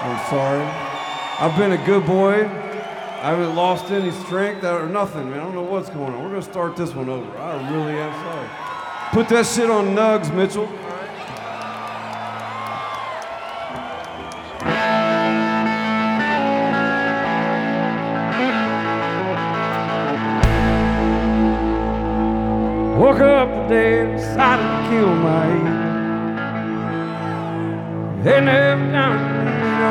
I'm sorry. I've been a good boy. I haven't lost any strength or nothing, man. I don't know what's going on. We're going to start this one over. I really am sorry. Put that shit on Nugs, Mitchell. Woke up today and decided to kill my ear. They never done